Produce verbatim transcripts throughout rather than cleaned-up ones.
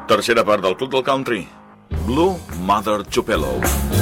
Tercera part del Club del Country, Blue Mother Tupelo.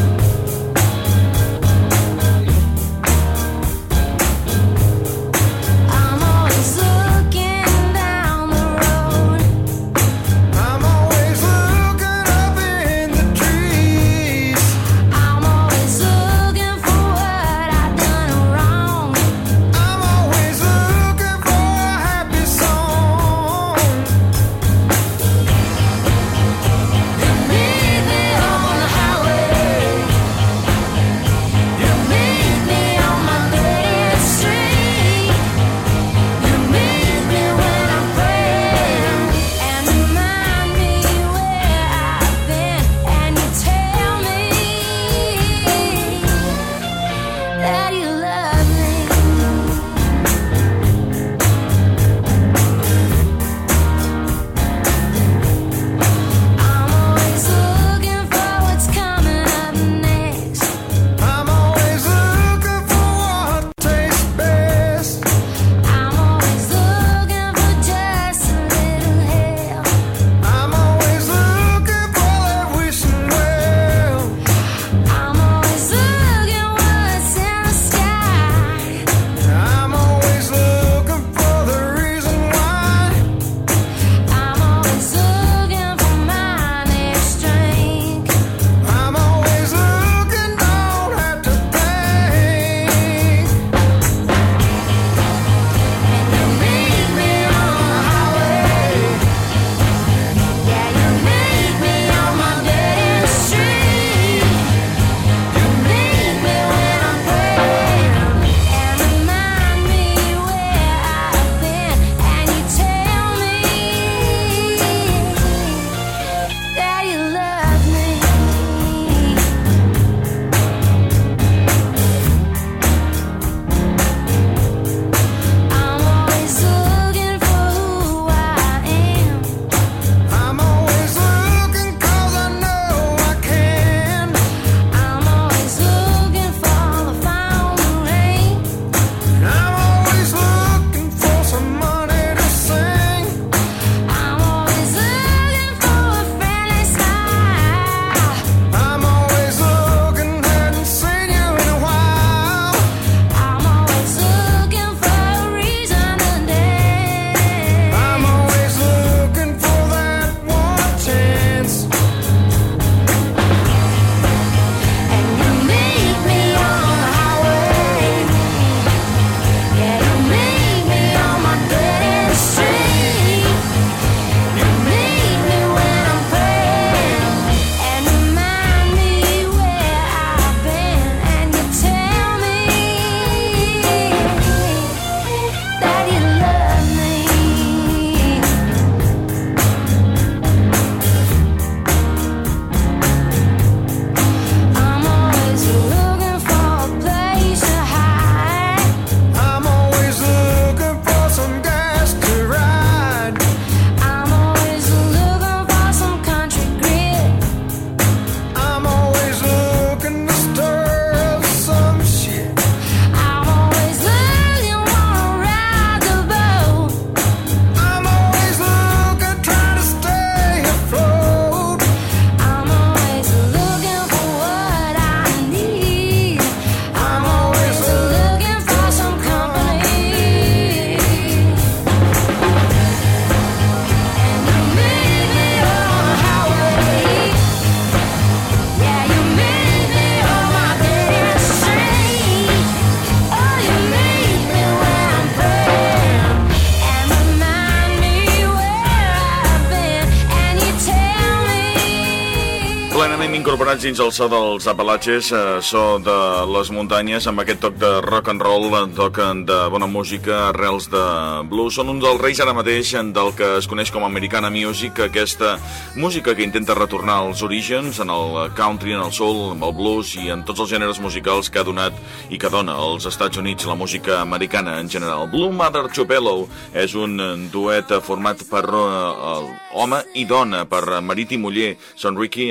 Incorporats dins el so dels Apalatxes, eh, so de les muntanyes, amb aquest toc de rock and roll, toc de bona música, arrels de blues. Són uns dels reis ara mateix del que es coneix com Americana Music, aquesta música que intenta retornar als orígens, en el country, en el soul, en el blues i en tots els gèneres musicals que ha donat i que dona als Estats Units la música americana en general. Blue Mother Tupelo és un duet format per uh, home i dona, per marit i muller. Són Ricky and Michael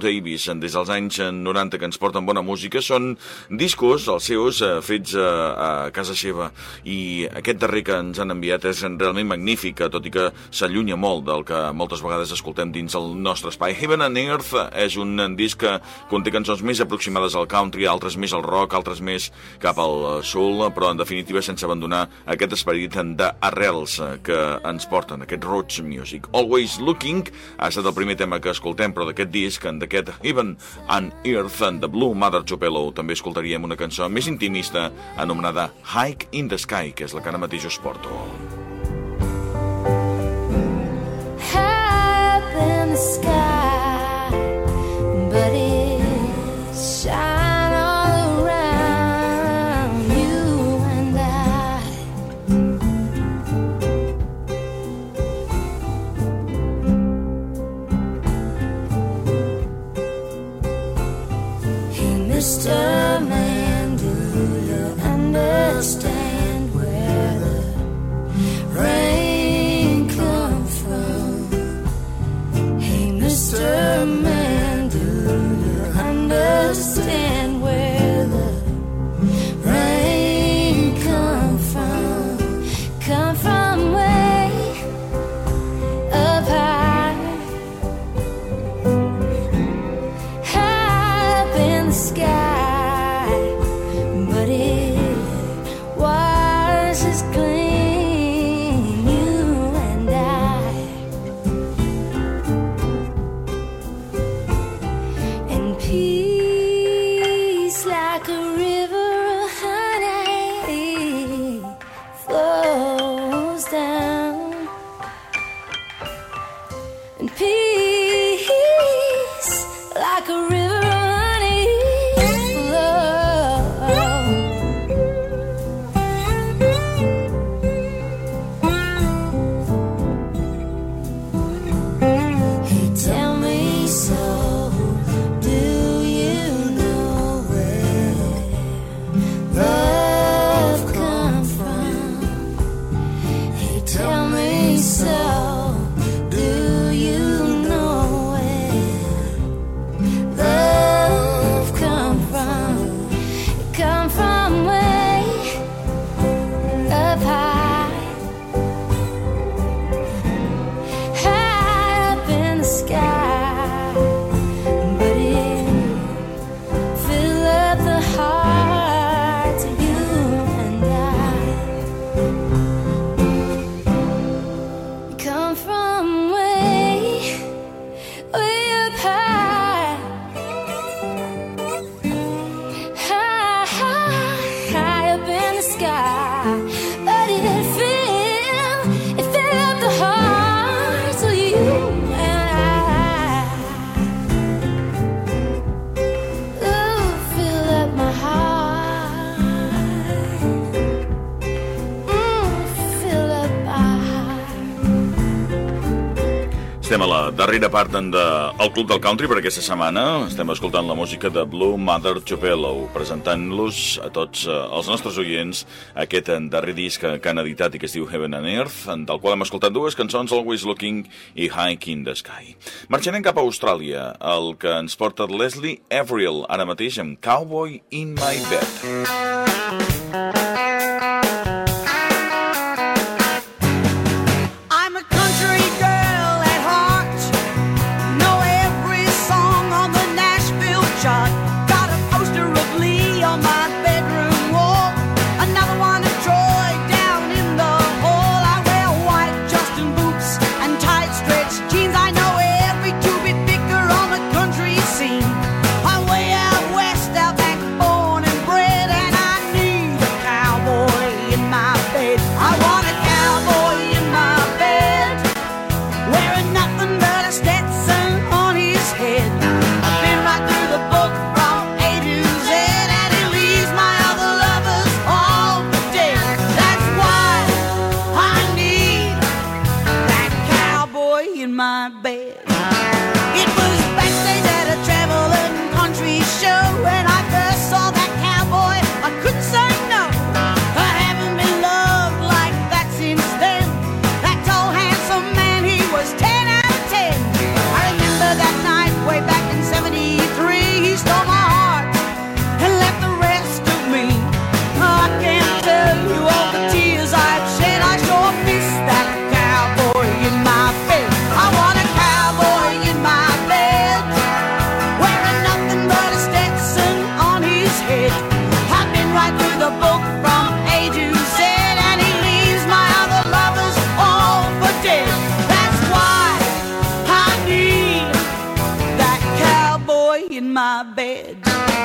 Davis, des dels anys noranta, que ens porten bona música. Són discos, els seus, fets a casa seva, i aquest darrer que ens han enviat és realment magnífic, tot i que s'allunya molt del que moltes vegades escoltem dins el nostre espai. Heaven and Earth és un disc que conté cançons més aproximades al country, altres més al rock, altres més cap al soul, però en definitiva sense abandonar aquest esperit d'arrels que ens porten, aquest road music. Always Looking ha estat el primer tema que escoltem, però d'aquest disc, d'aquest Heaven and Earth, de Blue Mother Chupelo, també escoltaríem una cançó més intimista anomenada Hike in the Sky, que és la que ara mateix us porto. Up in the sky, but it's shine all around you and I. Hey, Mister Man, do you understand where the rain comes from? Hey, Mister Man, do you understand where the rain comes from? Come from way up high, high up in the sky, but it washes clean you and I. And peace like a river of honey flows down. And peace like a river of honey flows. Hey, tell me so, do you know where love comes from? Hey, tell me so, do you know where love comes from? It come from way up high, high up in the sky, but it fill up the hearts of you and I. Come from way, way up high, high, high, high up in the sky, but it fill, it fill up the hearts of you and I. Ooh, fill up my heart. Mm, fill up my heart. Estem a la darrera part de El Club del Country per aquesta setmana. Estem escoltant la música de Blue Mother Chupelo, presentant-los a tots eh, els nostres oients aquest eh, darrer disc que, que han editat i que es diu Heaven and Earth, del qual hem escoltat dues cançons, Always Looking i Hike in the Sky. Marxarem cap a Austràlia, el que ens porta Leslie Averill, ara mateix amb Cowboy in My Bed. I'm a country girl at heart. Know every song on the Nashville chart. Got a poster of Lee on my bedroom wall. Another one of Troy down in the hall. I wear white Justin boots and tight stretch jeans. I know every two-bit picker on the country scene. I'm way out west, out back, born and bred, and I need a cowboy in my bed. I want a cowboy in my bed, wearing nothing but a Stetson on his head. I've been right through the book from A to Z, and he leaves my other lovers all for dead. That's why I need that cowboy in my bed. It was backstage at a traveling country show when I first saw that cowboy. I couldn't say no. I haven't been loved like that since then. That tall, handsome man, he was ten out of ten. I remember that night way back in seventy my bed.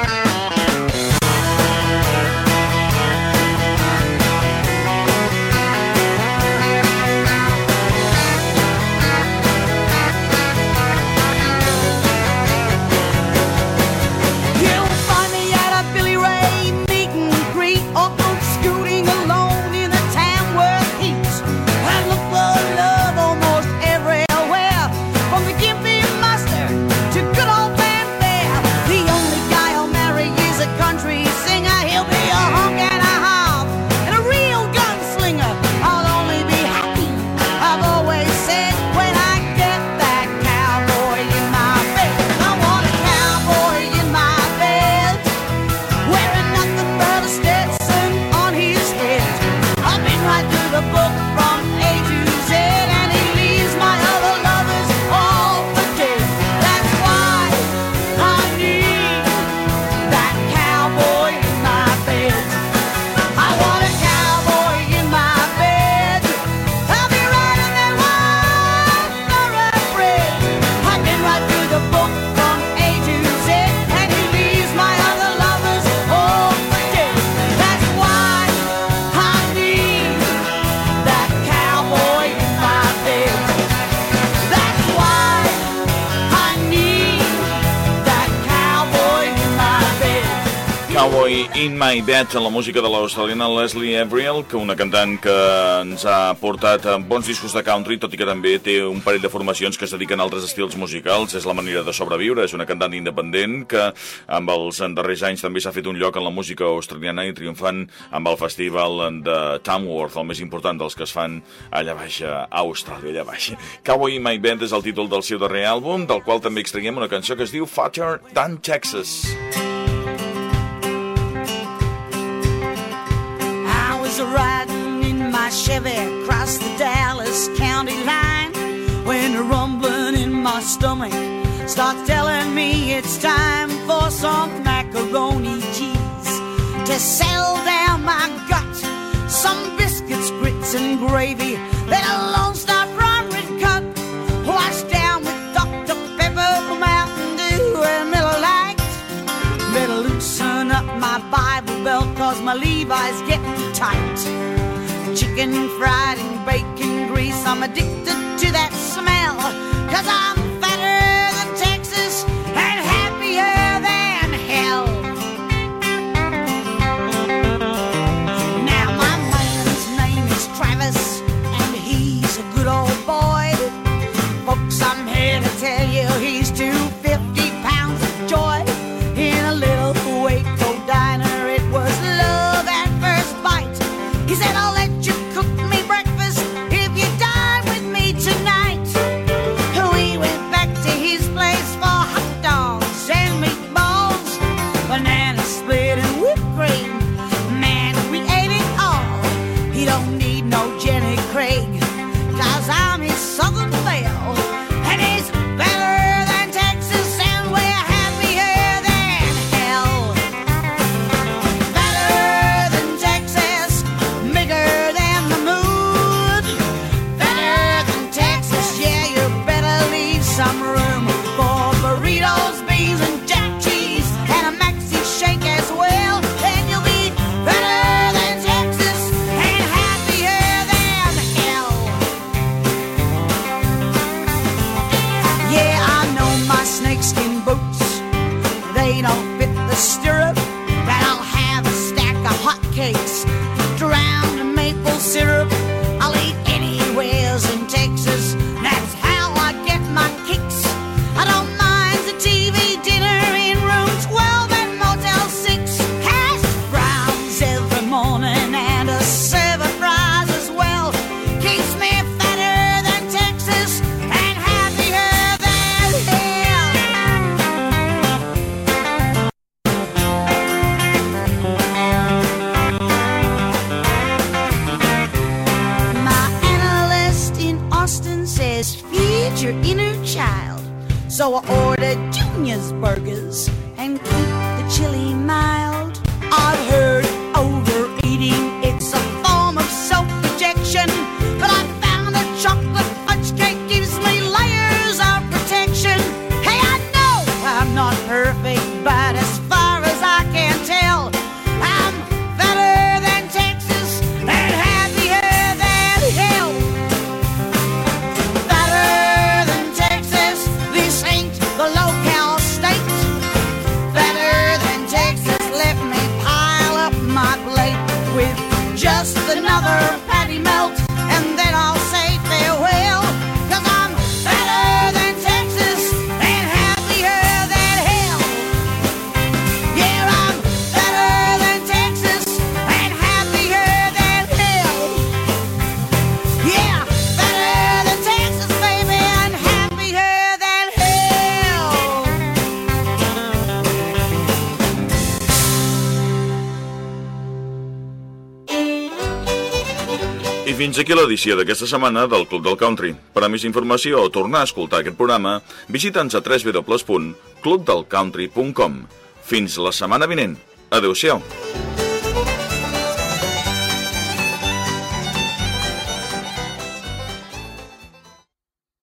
In My Bed, la música de l'australiana Leslie Averill, que una cantant que ens ha portat bons discos de country, tot i que també té un parell de formacions que es dediquen a altres estils musicals. És la manera de sobreviure, és una cantant independent que amb els darrers anys també s'ha fet un lloc en la música australiana i triomfant amb el festival de Tamworth, el més important dels que es fan allà baix a Austràlia, allà baix. Cowboy in My Bed és el títol del seu darrer àlbum, del qual també extraiem una cançó que es diu Fatter Than Texas. Riding in my Chevy across the Dallas County line, when the rumbling in my stomach starts telling me it's time for some macaroni cheese to settle down my gut, some biscuits, grits and gravy, then a Lone Star Bromwood cut, washed down with Doctor Pepper, Mountain Dew and Miller Lite. Better loosen up my Bible belt, cause my Levi's getting tight. Chicken fried and bacon grease, I'm addicted to that smell, cause I'm fatter than Texas and happier than hell. Now my man's name is Travis, and he's a good old boy. Folks, I'm here to tell you he's two hundred fifty pounds of joy. In a little Waco diner, it was love at first bite. He said, I'll let you cook me breakfast if you dine with me tonight. We went back to his place for hot dogs and meatballs, banana split and whipped cream. Man, we ate it all. He don't need no Jenny Craig, cause I'm his Southern belle, and he's better than Texas, and we're happier than hell. Better than Texas, bigger than the moon. Better than Texas, yeah, you better leave some room for burritos, beans, and jack cheese, and a maxi shake as well. Then you'll be better than Texas, and happier than hell. Yeah, I know my snakeskin boots, they don't fit the stirrup, but I'll have a stack of hotcakes drowned in maple syrup. I'll eat anywheres in Texas, that's how I get my kicks. I don't mind the T V dinner in room twelve and Motel six. Hash browns every morning and a serve of fries as well. Keeps me fatter than Texas and happier than hell. My analyst in Austin says feed your inner child, so I ordered Junior's burgers and keep the chili mild. I've heard overeating, it's a form of self-rejection, but I found a chocolate fudge cake gives me layers of protection. Hey, I know I'm not perfect by another patty melt, and then I'll say farewell. 'Cause I'm better than Texas and happier than hell. Yeah, I'm better than Texas and happier than hell. Yeah, better than Texas, baby, and happier than hell. I fins aquí l'edició d'aquesta setmana del Club del Country. Per a més informació o tornar a escoltar aquest programa, visita'ns a w w w punt club del country punt com. Fins la setmana vinent. Adéu-siau.